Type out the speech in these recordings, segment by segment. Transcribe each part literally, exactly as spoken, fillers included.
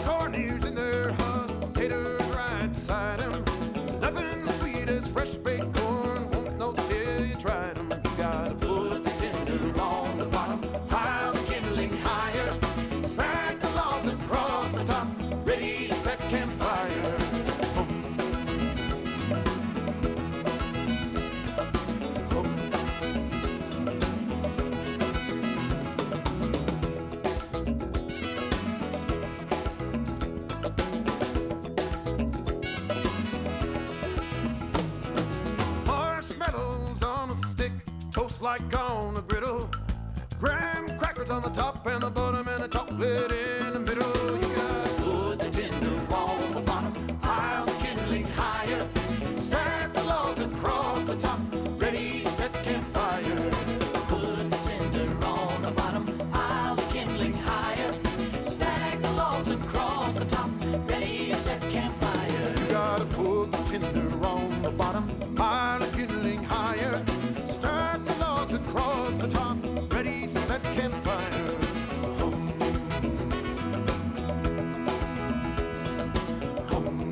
corn ears in their husk, taters right beside 'em. Nothing as sweet as fresh baked corn, won't know till you tried 'em. You gotta put the tinder on the bottom, pile the kindling higher, stack the logs across the top, ready, set, campfire. Like on a griddle, graham crackers on the top and the bottom, and a chocolate in the middle. You gotta put the tinder on the bottom, pile the kindling higher, stack the logs across the top, ready, set, campfire. Put the tinder on the bottom, pile the kindling higher, stack the logs across the top, ready, set, campfire. You gotta put the tinder on the bottom, pile the kindling higher, stack the logs across the top, ready, set, campfire. Hum. Hum.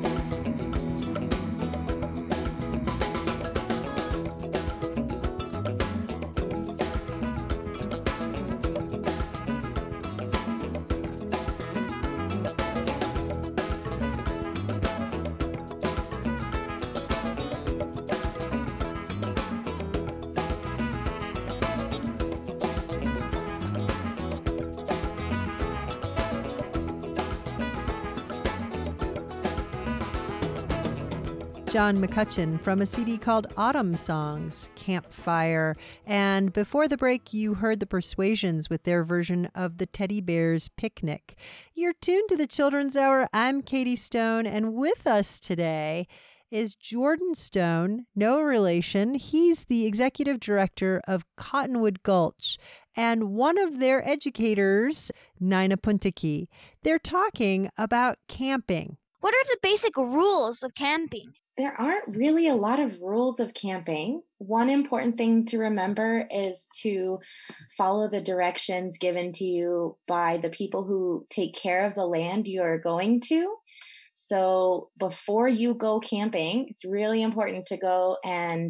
John McCutcheon from a C D called Autumn Songs, Campfire. And before the break, you heard the Persuasions with their version of the Teddy Bears Picnic. You're tuned to the Children's Hour. I'm Katie Stone, and with us today is Jordan Stone, no relation. He's the executive director of Cottonwood Gulch and one of their educators, Nina Puntiki. They're talking about camping. What are the basic rules of camping? There aren't really a lot of rules of camping. One important thing to remember is to follow the directions given to you by the people who take care of the land you're going to. So before you go camping, it's really important to go and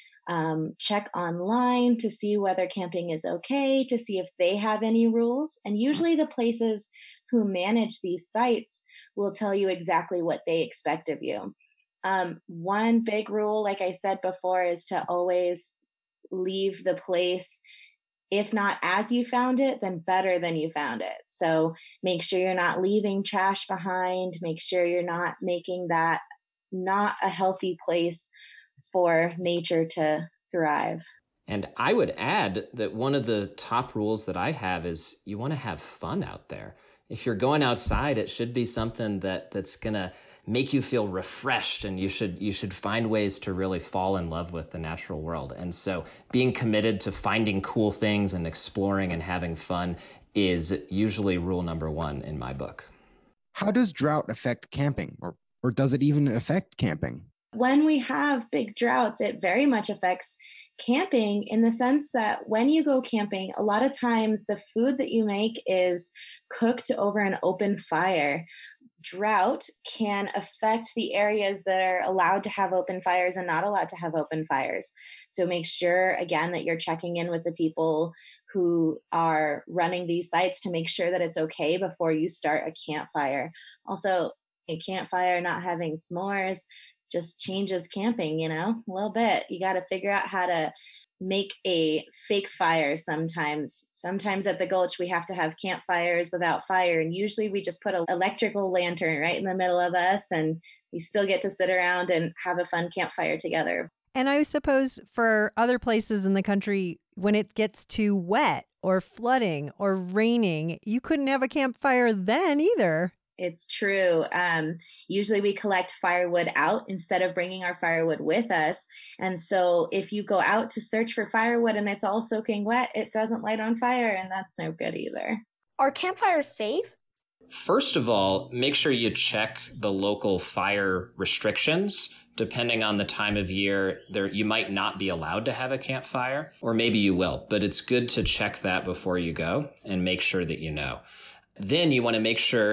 um, check online to see whether camping is okay, to see if they have any rules. And usually the places who manage these sites will tell you exactly what they expect of you. Um, one big rule, like I said before, is to always leave the place, if not as you found it, then better than you found it. So make sure you're not leaving trash behind. Make sure you're not making that not a healthy place for nature to thrive. And I would add that one of the top rules that I have is you want to have fun out there. If you're going outside, it should be something that, that's going to make you feel refreshed, and you should you should find ways to really fall in love with the natural world. And so being committed to finding cool things and exploring and having fun is usually rule number one in my book. How does drought affect camping, or, or does it even affect camping? When we have big droughts, it very much affects camping in the sense that when you go camping, a lot of times the food that you make is cooked over an open fire. Drought can affect the areas that are allowed to have open fires and not allowed to have open fires. So make sure, again, that you're checking in with the people who are running these sites to make sure that it's okay before you start a campfire. Also, a campfire not having s'mores just changes camping, you know, a little bit. You got to figure out how to make a fake fire sometimes. Sometimes at the Gulch, we have to have campfires without fire. And usually we just put an electrical lantern right in the middle of us, and we still get to sit around and have a fun campfire together. And I suppose for other places in the country, when it gets too wet or flooding or raining, you couldn't have a campfire then either. It's true. Um, usually we collect firewood out instead of bringing our firewood with us. And so if you go out to search for firewood and it's all soaking wet, it doesn't light on fire, and that's no good either. Are campfires safe? First of all, make sure you check the local fire restrictions. Depending on the time of year, there you might not be allowed to have a campfire, or maybe you will, but it's good to check that before you go and make sure that you know. Then you want to make sure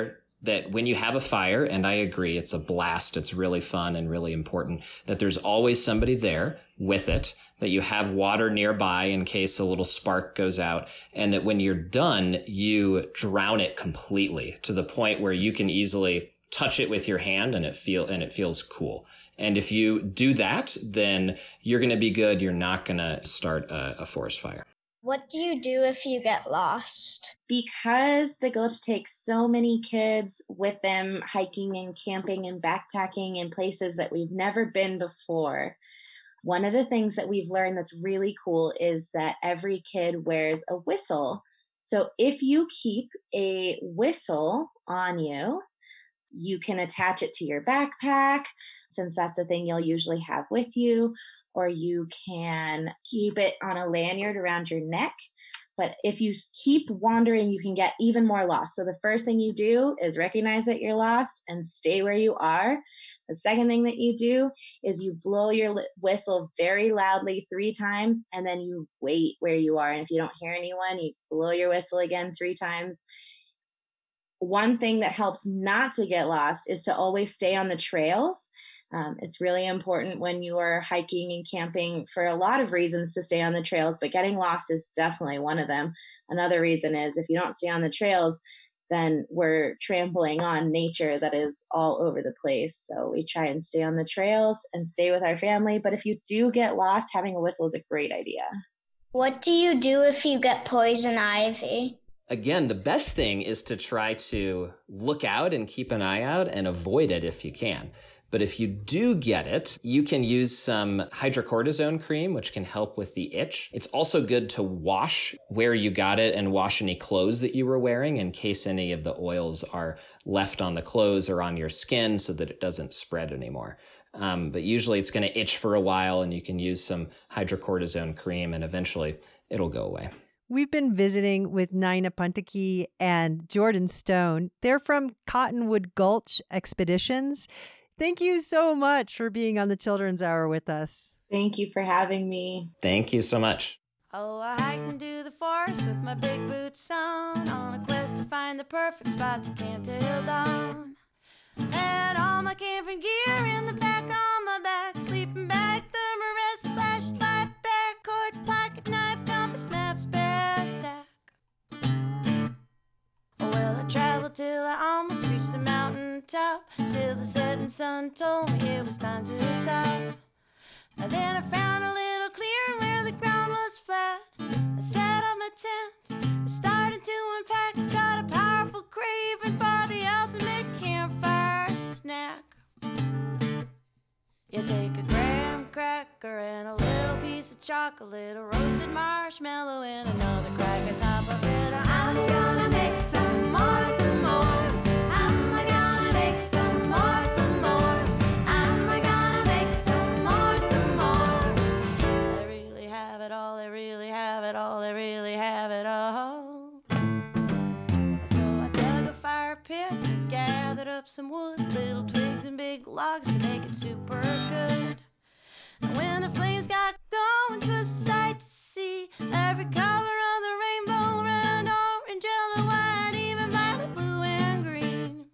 that when you have a fire, and I agree, it's a blast, it's really fun and really important, that there's always somebody there with it, that you have water nearby in case a little spark goes out, and that when you're done, you drown it completely to the point where you can easily touch it with your hand and it feel and it feels cool. And if you do that, then you're going to be good. You're not going to start a, a forest fire. What do you do if you get lost? Because the Gulch takes so many kids with them hiking and camping and backpacking in places that we've never been before, one of the things that we've learned that's really cool is that every kid wears a whistle. So if you keep a whistle on you, you can attach it to your backpack, since that's a thing you'll usually have with you, or you can keep it on a lanyard around your neck. But if you keep wandering, you can get even more lost. So the first thing you do is recognize that you're lost and stay where you are. The second thing that you do is you blow your whistle very loudly three times, and then you wait where you are. And if you don't hear anyone, you blow your whistle again three times. One thing that helps not to get lost is to always stay on the trails. Um, it's really important when you are hiking and camping for a lot of reasons to stay on the trails, but getting lost is definitely one of them. Another reason is if you don't stay on the trails, then we're trampling on nature that is all over the place. So we try and stay on the trails and stay with our family. But if you do get lost, having a whistle is a great idea. What do you do if you get poison ivy? Again, the best thing is to try to look out and keep an eye out and avoid it if you can. But if you do get it, you can use some hydrocortisone cream, which can help with the itch. It's also good to wash where you got it and wash any clothes that you were wearing in case any of the oils are left on the clothes or on your skin so that it doesn't spread anymore. Um, but usually it's going to itch for a while, and you can use some hydrocortisone cream and eventually it'll go away. We've been visiting with Nina Puntaki and Jordan Stone. They're from Cottonwood Gulch Expeditions. Thank you so much for being on the Children's Hour with us. Thank you for having me. Thank you so much. Oh, I hiked into the forest with my big boots on, on a quest to find the perfect spot to camp till dawn. Had all my camping gear in the back on my back, sleeping bag, thermarest, flashlight, paracord, pocket knife, compass, map, spare sack. Well, I traveled till I almost reached the mountain top, till the setting sun told me it was time to stop. And then I found a little clearing where the ground was flat. I set up my tent, started to unpack, got a powerful craving for the ultimate campfire snack. You take a graham cracker and a little piece of chocolate, a roasted marshmallow and another crack on top of it. I'm gonna make some more, some more. I'm gonna make some more, some more. I'm gonna make some more, some more. They really have it all, they really have it all, they really have it all. So I dug a fire pit and gathered up some wood, little twigs and big logs to make it super good. And when the flames got going, 'twas a sight to see. Every color of the rainbow, red, orange, yellow, white, even violet, blue, and green.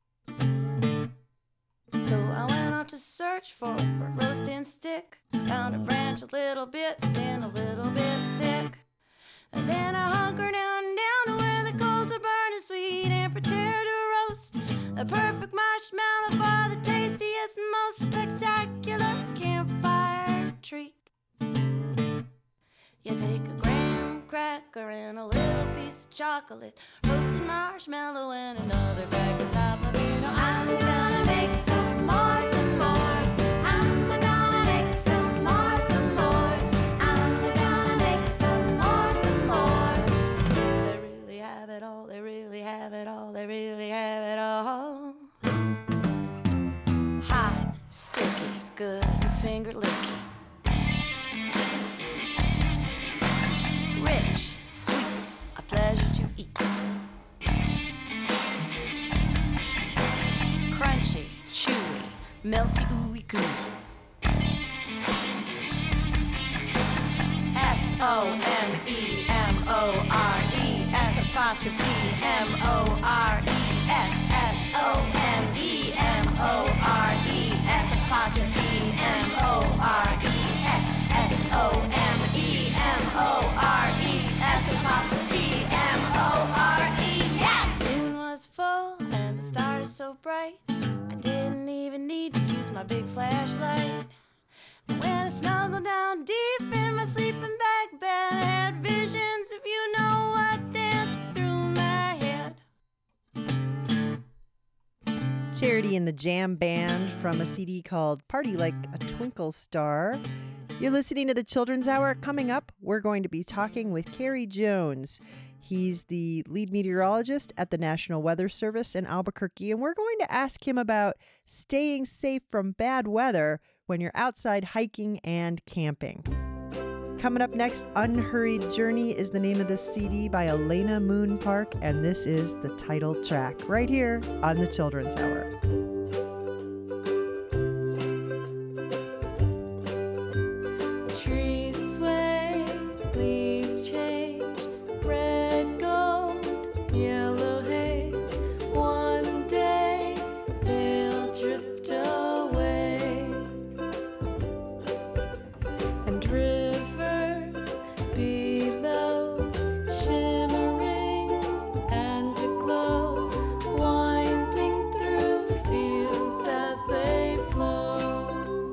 So I went off to search for a roasting stick, found a branch a little bit thin, a little bit thick. And then I hunkered down, down to where the coals were burning sweet, and prepared to roast the perfect marshmallow for the tastiest and most spectacular campfire treat. You take a graham cracker and a little piece of chocolate, roasted marshmallow and another crack on top of it. Now I'm gonna make some more, some more. I'm gonna make some more, some more. I'm gonna make some more, some more. They really have it all, they really have it all, they really have it all. Hot, sticky, good, and finger licky. Rich, sweet, a pleasure to eat. Crunchy, chewy, melty, ooey gooey. S O M E M O R E S apostrophe M O R E S S bright. I didn't even need to use my big flashlight. But when I snuggled down deep in my sleeping bag bed, I had visions, if you know what, dancing through my head. Charity and the Jam Band from a C D called Party Like a Twinkle Star. You're listening to the Children's Hour. Coming up, we're going to be talking with Kerry Jones. He's the lead meteorologist at the National Weather Service in Albuquerque, and we're going to ask him about staying safe from bad weather when you're outside hiking and camping. Coming up next, Unhurried Journey is the name of this C D by Elena Moon Park, and this is the title track right here on the Children's Hour. Trees sway, leaves change, red, gold, yellow haze. One day they'll drift away, and rivers below shimmering and aglow, winding through fields as they flow.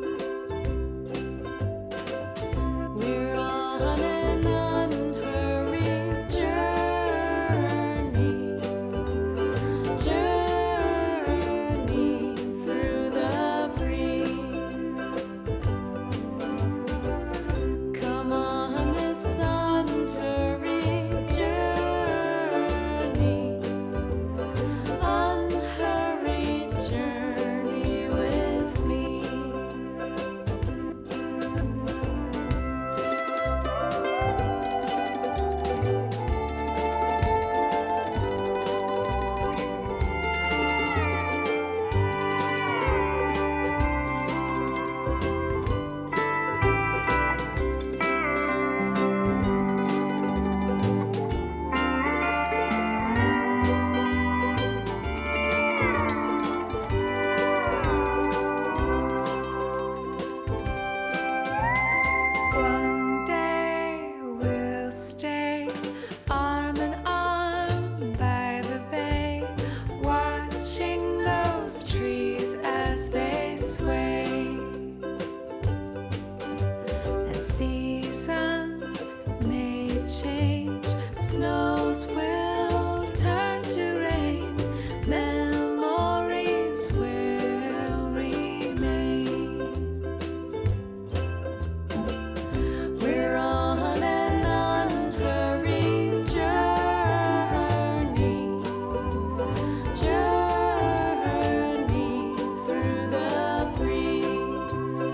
We're on an unhurried journey, journey through the breeze. Come on this unhurried journey, unhurried journey with me. One day we'll stay arm in arm by the bay, watching those trees as they sway. And seasons may change, snows will turn to rain, memories will remain. We're on an unhurried journey, journey through the breeze.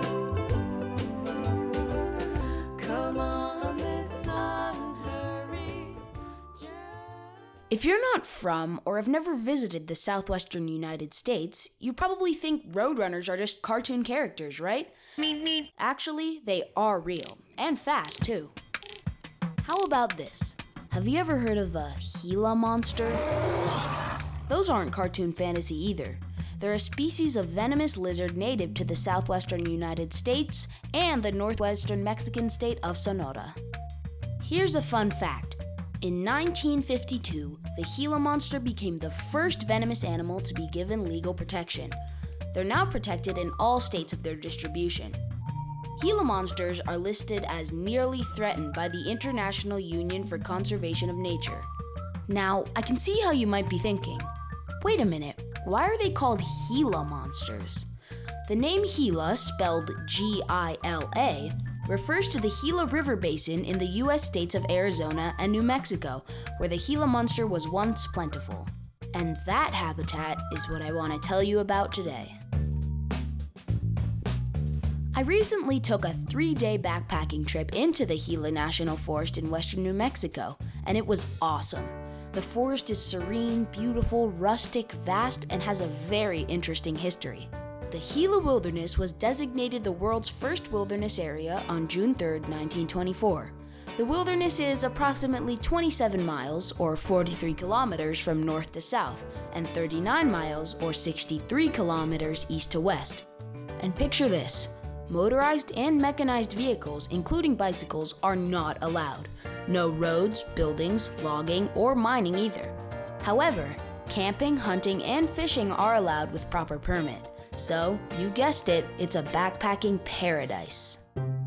Come on this unhurried journey. If you're not from or have never visited the southwestern United States, you probably think Roadrunners are just cartoon characters, right? Actually, they are real, and fast too. How about this? Have you ever heard of a Gila monster? Those aren't cartoon fantasy either. They're a species of venomous lizard native to the southwestern United States and the northwestern Mexican state of Sonora. Here's a fun fact. In nineteen fifty-two, the Gila monster became the first venomous animal to be given legal protection. They're now protected in all states of their distribution. Gila monsters are listed as nearly threatened by the International Union for Conservation of Nature. Now, I can see how you might be thinking, wait a minute, why are they called Gila monsters? The name Gila, spelled G I L A, refers to the Gila River Basin in the U S states of Arizona and New Mexico, where the Gila monster was once plentiful. And that habitat is what I want to tell you about today. I recently took a three-day backpacking trip into the Gila National Forest in western New Mexico, and it was awesome. The forest is serene, beautiful, rustic, vast, and has a very interesting history. The Gila Wilderness was designated the world's first wilderness area on June third, nineteen twenty-four. The wilderness is approximately twenty-seven miles, or forty-three kilometers from north to south, and thirty-nine miles, or sixty-three kilometers east to west. And picture this. Motorized and mechanized vehicles, including bicycles, are not allowed. No roads, buildings, logging, or mining either. However, Camping, hunting, and fishing are allowed with proper permit. So, you guessed it, it's a backpacking paradise.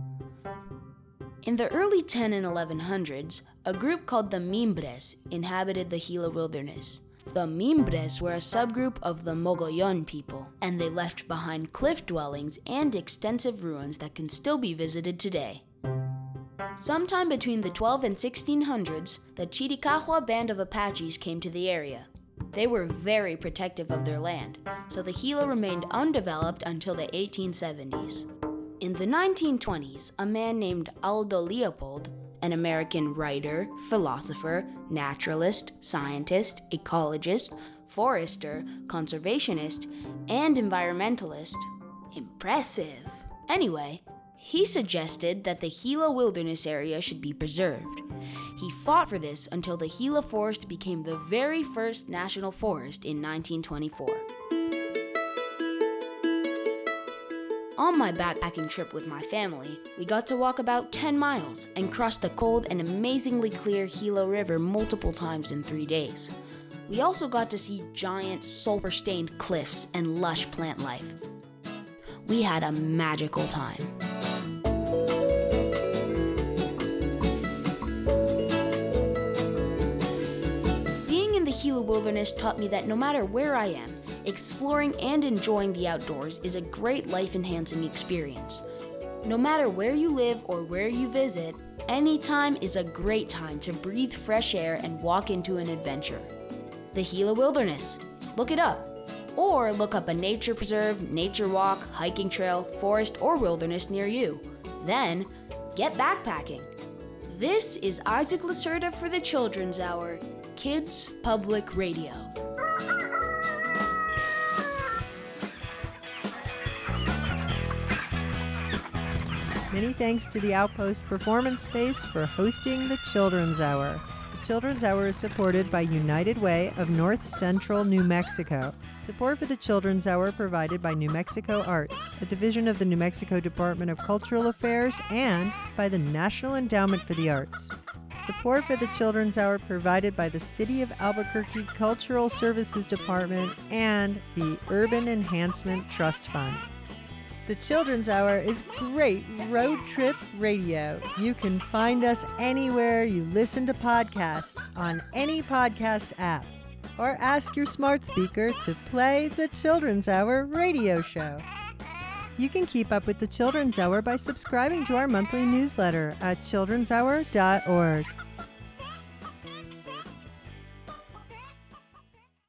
In the early ten and eleven hundreds, a group called the Mimbres inhabited the Gila wilderness. The Mimbres were a subgroup of the Mogollon people, and they left behind cliff dwellings and extensive ruins that can still be visited today. Sometime between the twelve and sixteen hundreds, the Chiricahua band of Apaches came to the area. They were very protective of their land, so the Gila remained undeveloped until the eighteen seventies. In the nineteen twenties, a man named Aldo Leopold, an American writer, philosopher, naturalist, scientist, ecologist, forester, conservationist, and environmentalist. Impressive! Anyway, he suggested that the Gila Wilderness area should be preserved. He fought for this until the Gila Forest became the very first national forest in nineteen twenty-four. On my backpacking trip with my family, we got to walk about ten miles and cross the cold and amazingly clear Gila River multiple times in three days. We also got to see giant sulfur-stained cliffs and lush plant life. We had a magical time. Being in the Gila Wilderness taught me that no matter where I am, exploring and enjoying the outdoors is a great life-enhancing experience. No matter where you live or where you visit, any time is a great time to breathe fresh air and walk into an adventure. The Gila Wilderness. Look it up. Or look up a nature preserve, nature walk, hiking trail, forest, or wilderness near you. Then, get backpacking. This is Isaac Lacerda for the Children's Hour, Kids Public Radio. Many thanks to the Outpost Performance Space for hosting the Children's Hour. The Children's Hour is supported by United Way of North Central New Mexico. Support for the Children's Hour provided by New Mexico Arts, a division of the New Mexico Department of Cultural Affairs, and by the National Endowment for the Arts. Support for the Children's Hour provided by the City of Albuquerque Cultural Services Department and the Urban Enhancement Trust Fund. The Children's Hour is great road trip radio. You can find us anywhere you listen to podcasts on any podcast app. Or ask your smart speaker to play the Children's Hour radio show. You can keep up with the Children's Hour by subscribing to our monthly newsletter at children's hour dot org.